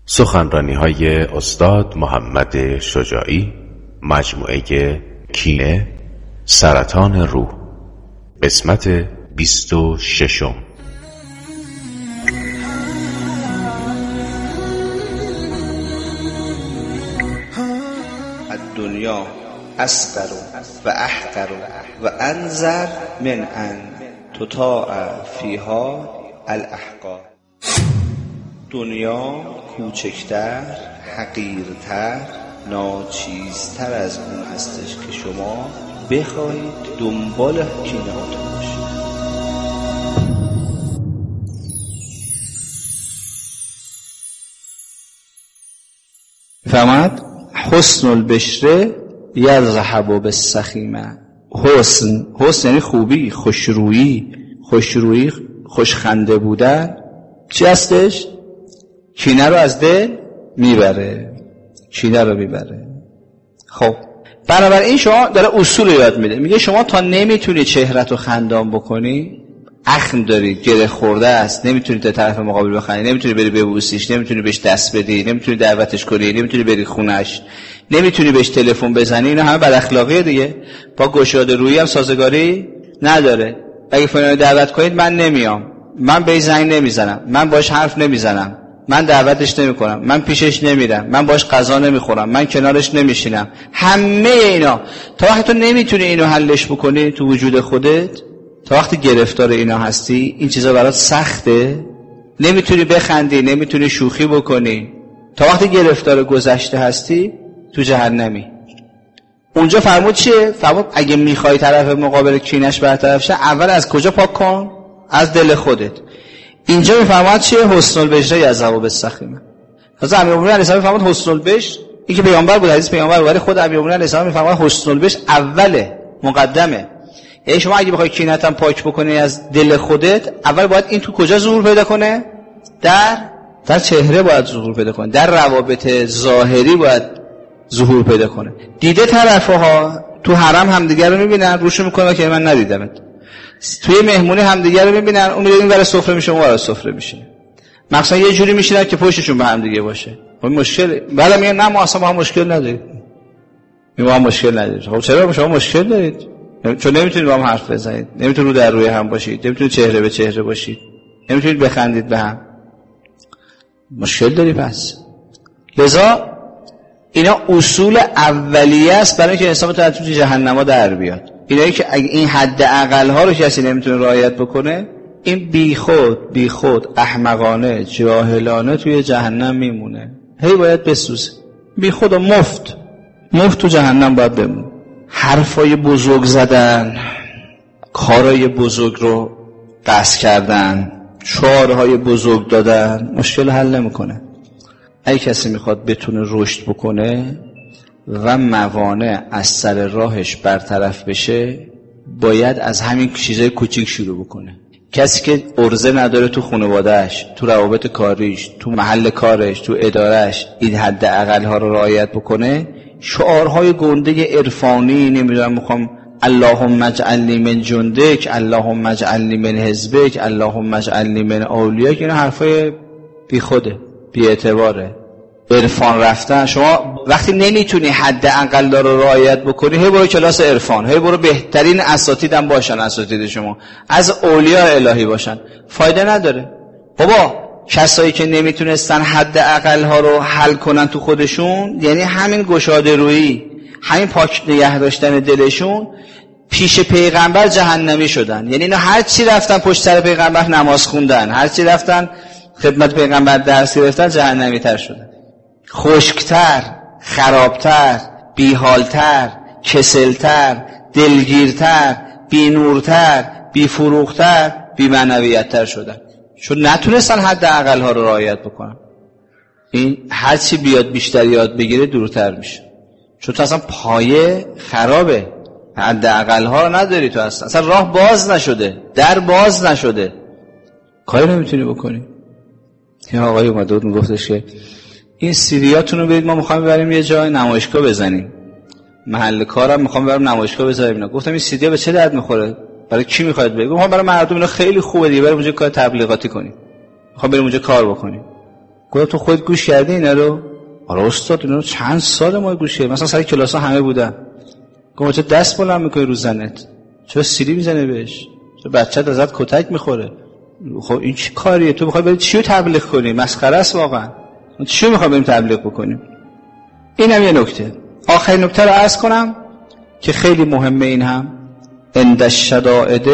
سخنرانی‌های استاد محمد شجاعی، مجموعه کینه، سرطان روح، قسمت 26. الدنیا اصغر و احقر و انذر من ان تطاع فیها الاحقار. دنیا کوچکتر، حقیرتر، ناچیزتر از اون هستش که شما بخواهید دنبال کینه هاتون باشید. فهمت؟ حسن البشره یذهب بالسخیمه. حسن یعنی خوبی، خوشرویی، خوشخنده بودن. چی هستش؟ کینه رو از دل میبره، کینه رو میبره. خب بنابراین شما داره اصول یاد میده، میگه شما تا نمیتونی چهره‌تو خندان بکنی، اخم داری، گره خورده است، نمیتونی تا طرف مقابل بخندی، نمیتونی بری ببوسیش، نمیتونی بهش دست بدی، نمیتونی دعوتش کنی، نمیتونی بری خونش، نمیتونی بهش تلفن بزنی. اینا همه بد اخلاقیه دیگه. با گشاده رویی هم سازگاری نداره. اگه فلانو دعوت کنید من نمیام، من بهش زنگ نمیزنم، من باش حرف نمیزنم، من دعوتش نمیکنم، من پیشش نمیرم، من باش غذا نمیخورم، من کنارش نمیشینم. همه اینا تا وقتی تو نمیتونی اینو حلش بکنی تو وجود خودت، تا وقتی گرفتار اینا هستی، این چیزا برات سخته، نمیتونی بخندی، نمیتونی شوخی بکنی، تا وقتی گرفتار گذشته هستی تو جهنمی. اونجا فرمود چیه؟ فرمود اگه میخوای طرف مقابل کینش برطرف شه، اول از کجا پاک کن؟ از دل خودت. اینجا میفرماد چیه؟ حسن البشره یذهب بالسخیمه. حضرت امیرالمومنین علیه السلام میفرماد حسن البشر، این که پیامبر بود، حدیث پیامبر بود، ولی خود امیرالمومنین علیه السلام میفرماد حسن البشر اوله، مقدمه. یعنی شما اگه بخوای کینه‌تم پاک بکنی از دل خودت، اول باید این تو کجا ظهور پیدا کنه؟ در چهره باید ظهور پیدا کنه، در روابط ظاهری باید ظهور پیدا کنه. دیده طرفها تو حرم همدیگه رو میبینن، روشو میکنه که من ندیدمت. توی مهمونی همدیگه رو میبینن، اون میگه این ور سفره میشه، اون ور سفره میشه. مثلا یه جوری میشینن که پشتشون به هم دیگه باشه. خب مشکل بالا میگن نه ما اصلا با هم مشکل نداریم. ما هم مشکل نداریم. خب چرا شما مشکل دارید؟ چون نمیتونید با هم حرف بزنید، نمیتونید رو در روی هم باشید، نمیتونید چهره به چهره باشید، نمیتونید بخندید به هم. مشکل داری پس. لذا اینا اصول اولیه است برای اینکه انسان تو جهنم در بیاد. اینایی که اگه این حد اقل ها رو کسی نمیتونه رعایت بکنه، این بیخود احمقانه جاهلانه توی جهنم میمونه، هی باید بسوزه، بیخود و مفت تو جهنم باید بمونه. حرفای بزرگ زدن، کارای بزرگ رو قصد کردن، شعارهای بزرگ دادن مشکل حل نمیکنه. اگه کسی میخواد بتونه رشد بکنه و موانع از سر راهش برطرف بشه، باید از همین چیزای کوچیک شروع بکنه. کسی که عرضه نداره تو خانواده‌اش، تو روابط کاریش، تو محل کارش، تو اداره‌اش این حد اقل ها رو رعایت بکنه، شعارهای گنده عرفانی، نمیدونم میخوام اللهم اجعلنی من جندک، اللهم اجعلنی من حزبک، اللهم اجعلنی من اولیاک، اینا حرفای بی خوده، بی اعتباره. عرفان رفتن، شما وقتی نمیتونی حد اقل رو رعایت بکنی، هی برو کلاس عرفان، هی برو بهترین اساتیدم باشن، اساتید شما از اولیاء الهی باشن، فایده نداره. بابا کسایی که نمیتونستن حد اقل ها رو حل کنن تو خودشون، یعنی همین گشاده رویی، همین پاک نگه داشتن دلشون، پیش پیغمبر جهنمی شدن. یعنی اینا هر چی رفتن پشت سر پیغمبر نماز خوندن، هر چی رفتن خدمت پیغمبر درس گرفتن، جهنمی تر شدن. خشکتر، خرابتر، بیحالتر، کسلتر، دلگیرتر، بینورتر، بیفروختر، بی‌معنویت‌تر شدن، چون نتونستن حد اقل ها رو رعایت بکنن. این هر چی بیاد بیشتر یاد بگیره دورتر میشه، چون تو اصلا پایه خرابه، حد اقل ها رو نداری، تو اصلا راه باز نشده، در باز نشده، کاری نمیتونی بکنی. این آقای اومده بود میگفتش که این سیدیاتون رو بدید، ما میخوایم ببریم یه جای نمایشگاه بزنیم، محل کارم میخوام برم نمایشگاه بذاریم. گفتم این سیدی به چه درد میخوره؟ برای کی میخواید بگم؟ برای مردم. اینا خیلی خوبه دیگه، بریم اونجا کار تبلیغاتی کنیم، میخوام بریم اونجا کار بکنیم. گفتم تو خودت گوش کردی اینا رو؟ آره استاد اینا رو چند سال ما گوش کردیم، مثلا سر کلاس ها همه بودن. گفتم چه دست بلند میکنی رو زنت؟ چرا سیلی میزنه بهش؟ چرا بچه‌ت ازت کتک میخوره؟ خب این چه کاریه؟ تو میخوای بری چیو تبلیغ کنی؟ مسخره است واقعا. چیو میخوای بریم تبلیغ بکنیم؟ اینم یه نکته. آخرین نکته رو عرض کنم که خیلی مهمه، این هم عند الشدائد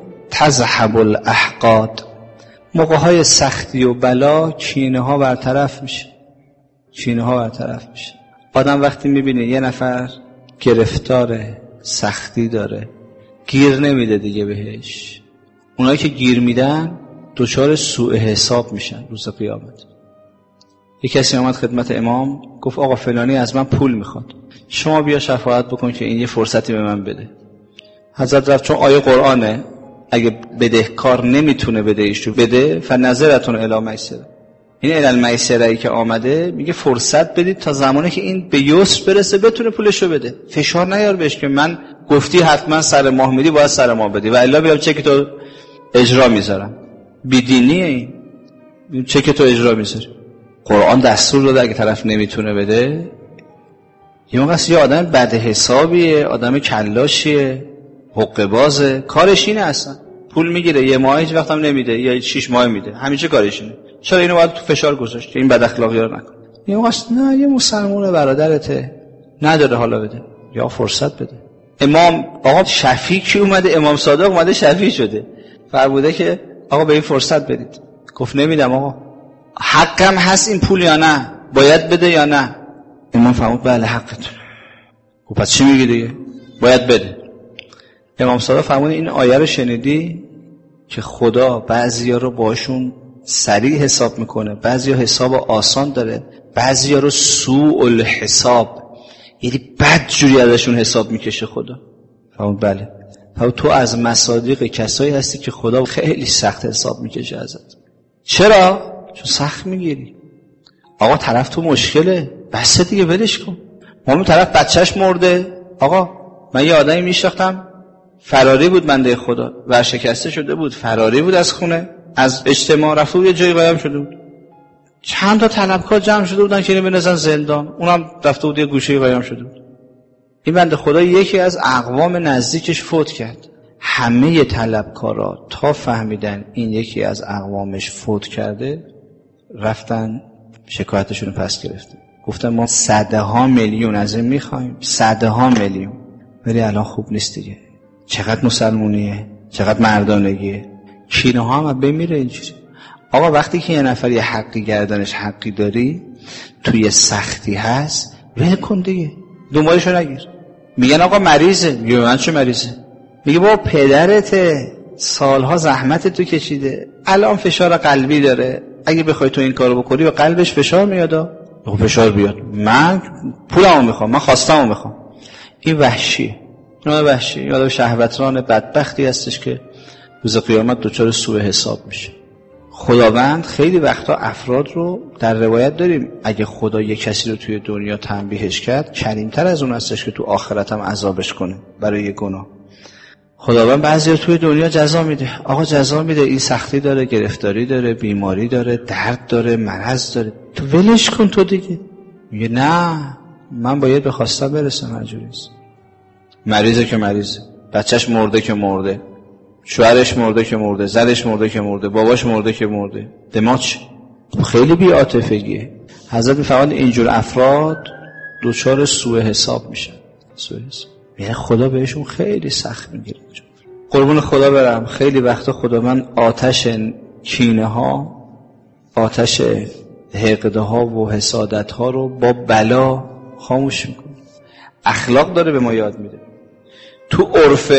تذهب الاحقاد. موقع‌های سختی و بلا کینه‌ها برطرف میشه. کینه‌ها برطرف میشه. آدم وقتی میبینه یه نفر گرفتار سختی داره، گیر نمیده دیگه بهش. اونایی که گیر میدن دچار سوء حساب میشن روز قیامت. یک کسی آمد خدمت امام گفت آقا فلانی از من پول میخواد، شما بیا شفاعت بکن که این یه فرصتی به من بده. حضرت رفت، چون آیه قرآنه اگه بدهکار نمیتونه بدهیشو بده فنظرتون الی میسره. این الی المیسره که آمده میگه فرصت بدید تا زمانی که این به یسر برسه بتونه پولشو بده. فشار نیار بهش که من گفتی حتما سر ماه میدی باید سر ماه بدی و الا بیا چک تو اجرا میذارم. بیدینیه این چک تو اجرا میذاری. قرآن دستور داده اگه طرف نمیتونه بده. یه موقع یه آدم بد حسابیه، آدم کلاشیه، حقه بازه، کارش اینه اصلا پول میگیره یه ماه هیچ وقت هم نمیده یا 6 ماه میده، همیشه کارش اینه. چرا اینو باید تو فشار گذاشت این بد اخلاقی‌ها رو نکن؟ یه موقع نه یه مسلمان برادرته نداره حالا بده یا فرصت بده. امام آقا شفیع کی اومده؟ امام صادق اومده شفیع شده، فرموده که آقا به این فرصت بدید. گفت نمیدم آقا، حقم هست این پول یا نه؟ باید بده یا نه؟ امام فرمود بله حقتونه. گفت پس چی میگی دیگه؟ باید بده. امام صادق فرمود این آیه رو شنیدی که خدا بعضیا رو باشون سریع حساب میکنه، بعضیا حساب آسان داره، بعضیا رو سوء الحساب، یعنی بد جوری ازشون حساب میکشه خدا. فرمود بله. فرمود تو از مصادیق کسایی هستی که خدا خیلی سخت حساب میکشه ازت. چرا؟ چون سخت میگیری. آقا طرف تو مشکله، بس دیگه ولش کن. اون طرف بچهش مرده. آقا من یه آدمی میشناختم فراری بود بنده خدا، ورشکسته شده بود، فراری بود از خونه، از اجتماع رفته بود یه جایی قایم شده بود. چند تا طلبکار جمع شده بودن که اینو بندازن زندان، اونم رفته بود یه گوشه قایم شده بود. این بنده خدا یکی از اقوام نزدیکش فوت کرد. همه طلبکارا تا فهمیدن این یکی از اقوامش فوت کرده رفتن شکایتشون رو پس گرفتن، گفتن ما صدها میلیون از این میخوایم، صدها میلیون. ولی الان خوب نیست دیگه. چقدر مسلمونیه، چقدر مردانگیه. کینه ها هم بمیره اینجوری. آقا وقتی که یه نفر یه حقی گردنش حقی داری، توی سختی هست، ول کن دیگه، دنبالشو نگیر. میگن آقا مریضه، میگه من چه مریضه؟ میگه بابا پدرته سالها زحمت تو کشیده، الان فشار قلبی داره، اگه بخوای تو این کارو بکنی به قلبش فشار میاد. فشار بیاد، من پولمو میخوام، من خواستمو میخوام. این وحشیه. این وحشی، این آدم شهوتران بدبختی هستش که روز قیامت دچار سوء حساب میشه. خداوند خیلی وقتا افراد رو در روایت داریم اگه خدا یک کسی رو توی دنیا تنبیهش کرد کریمتر از اون هستش که تو آخرت هم عذابش کنه برای یه گناه. خداوند بعضی رو توی دنیا جزا میده. آقا جزا میده، این سختی داره، گرفتاری داره، بیماری داره، درد داره، مرض داره، تو ولش کن تو دیگه. میگه نه من باید به خواستم برسم، مجبوریست. مریضه که مریضه، بچهش مرده که مرده، شوهرش مرده که مرده، زنش مرده که مرده، باباش مرده که مرده، دماغ خیلی بی عاطفگیه. حضرت میفرماید اینجور افراد دچار سوء حساب میشن. سوء حساب یعنی خدا بهشون خیلی سخت میگیره. قربون خدا برم، خیلی وقتا خدا من آتش کینه ها، آتش حقده ها و حسادت ها رو با بلا خاموش میکنه. اخلاق داره به ما یاد میده. تو عرف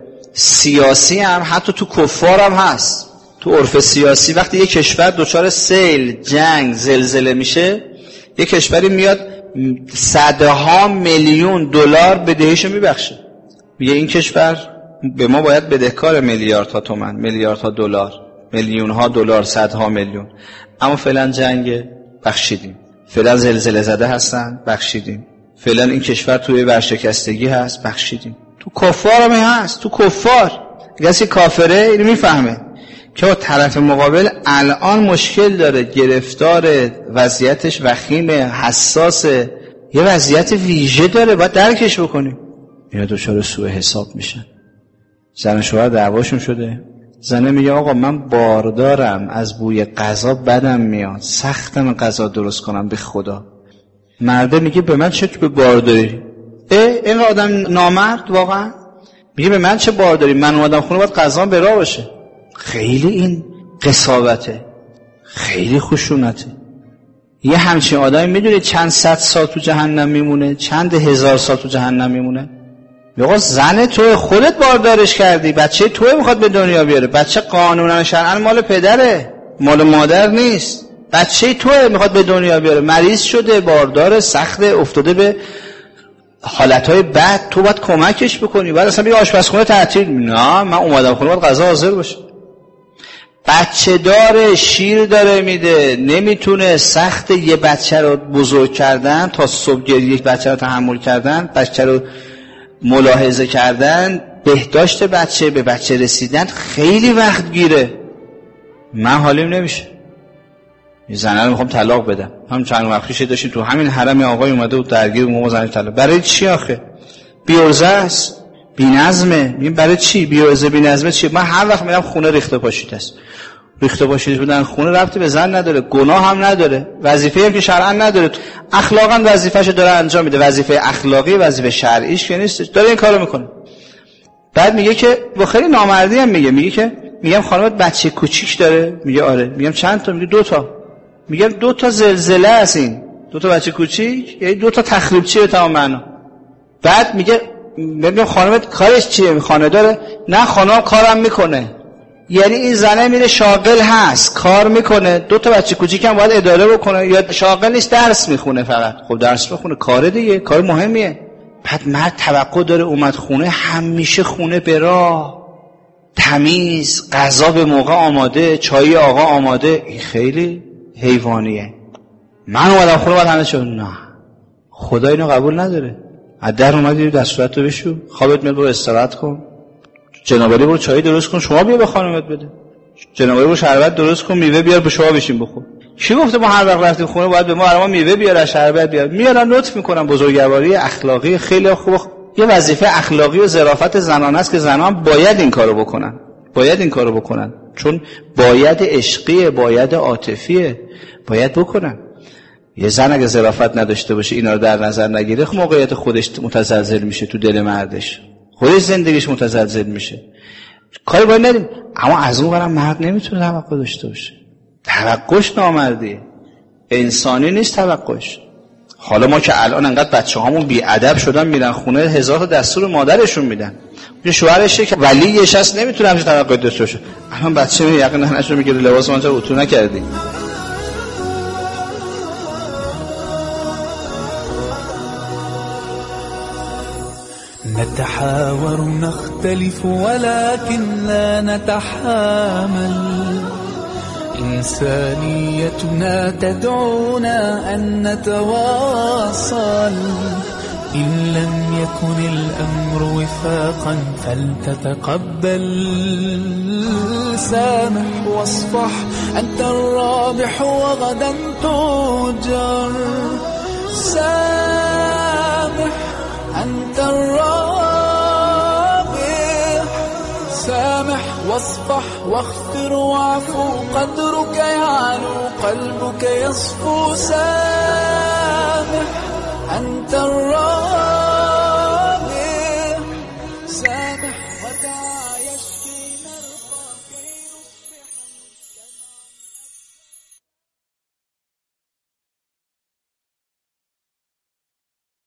سیاسی هم، حتی تو کفار هم هست. تو عرف سیاسی وقتی یک کشور دچار سیل، جنگ، زلزله میشه، یک کشوری میاد صدها میلیون دلار بدهیشو میبخشه. میگه این کشور به ما باید بدهکار میلیاردها تومان، میلیاردها دلار، میلیونها دلار، صدها میلیون، اما فعلا جنگ بخشیدیم، فعلا زلزله زده هستن بخشیدیم، فعلا این کشور توی ورشکستگی هست بخشیدیم. تو کفار هم هست. تو کفار کسی کافره اینو میفهمه که با طرف مقابل الان مشکل داره، گرفتار، وضعیتش وخیمه، حساسه، یه وضعیت ویژه داره، باید درکش بکنیم. اینا دچار سوء حساب میشن. زن و شوهر دعواشون شده، زنه میگه آقا من باردارم، از بوی غذا بدم میاد، سختم غذا درست کنم به خدا. مرده میگه به من چه به بارداری؟ این آدم نامرد واقعا میگه به من چه بارداری؟ من اومدم خونه باید غذا به راه باشه. خیلی این قساوته، خیلی خشونته. یه همچین آدمی میدونی چند صد سال تو جهنم میمونه، چند هزار سال تو جهنم میمونه. میگه زن تو خودت باردارش کردی، بچه تو میخواد به دنیا بیاره، بچه قانونا شرعا مال پدره، مال مادر نیست، بچه تو میخواد به دنیا بیاره، مریض شده، باردار، سخته، افتاده به حالتهای بد، تو باید کمکش بکنی. بعد اصلا بگی آشپزخونه تعطیل، نه من اومدم خونه باید غذا حاضر باشه. بچه داره، شیر داره میده، نمیتونه، سخت یه بچه رو بزرگ کردن، تا صبحگری یک بچه رو تحمل کردن، بچه رو ملاحظه کردن، بهداشت بچه، به بچه رسیدن خیلی وقت گیره. من حالیم نمیشه، یه زنه رو میخوام طلاق بدم. هم چند وقت پیش داشتیم تو همین حرم آقای اومده بود درگیر ما زنش طلاق. برای چی آخه؟ بی‌عرضه است، بی‌نظمه. میگم برای چی بی‌عرضه بی‌نظمه چی؟ من هر وقت میرم خونه ریخته پاشیده است. ریخته پاشیده بودن خونه ربطی به زن نداره، گناه هم نداره، وظیفه‌ای هم که شرعا نداره، اخلاقا وظیفه‌شو داره انجام میده، وظیفه اخلاقی وظیفه شرعیش که نیست، داره این کارو میکنه. بعد میگه که با خیلی نامردی هم میگه که میگم خانمت بچه کوچیک داره؟ میگه آره. میگم چند تا؟ میگه 2 تا. میگم 2 تا زلزله است، این 2 تا بچه کوچیک یعنی 2 تا تخریبچی به تمام معنا. بعد میگه میگم خانمت کارش چیه؟ خانه داره؟ نه خانم کارم میکنه. یعنی این زنه میره شاغل هست، کار میکنه، 2 تا بچه کوچیک هم باید اداره بکنه، یا شاغل نیست درس میخونه فقط. خب درس بخونه، کار دیگه، کار مهمیه. بعد مرد توقع داره اومد خونه همیشه خونه به راه، تمیز، غذا به موقع آماده، چای آقا آماده. این خیلی حیوانیه. من اومدم خونه باید همه شد. نه خدا اینو قبول نداره. از در اومدی دستورت رو بشو، خوابت میاد برو استراحت کن، جنابالی برو چای درست کن، شما بیا به خانمت بده، جنابالی برو شربت درست کن، میوه بیار به شما بشین بخور. کی گفته ما هر وقت رفتیم خونه باید به ما برام میوه بیار، شربت بیار؟ میارن لطف میکنن. بزرگواری اخلاقی خیلی خوب. یه وظیفه اخلاقی و ظرافت زنانه است که زنان باید این کارو بکنن، باید این کارو بکنن، چون باید عشقیه، باید عاطفیه، باید بکنن. یه زن اگه ظرافت نداشته باشه، اینا رو در نظر نگیره، موقعیت خودش متزلزل میشه تو دل مردش، خودش زندگیش متزلزل میشه. کاری باید ندیم. اما از اون برم مرد نمیتونه توقع داشته باشه. توقعش نامردیه، انسانی نیست توقعش. حالا ما که الان انقدر بچه‌هامون بی‌ادب شدن میرن خونه 1000 تا دستور مادرشون میدن، یه شوهرشه که ولیش هست نمیتونه همش توقع داشته باشه. الان بچه میگه یقینا نشون میگه لباس ما چرا اتو نکردی. نتحاور نختلف ولكن لا نتحامل، إنسانيتنا تدعونا أن نتواصل، إن لم يكن الأمر وفاقا فلتتقبل، سامح واصفح أنت الرابح وغدا تؤجر، سامح أنت الرابح، سامح واصفح واغفر واعفو، قدرك يعلو قلبك يصفو، سامح أنت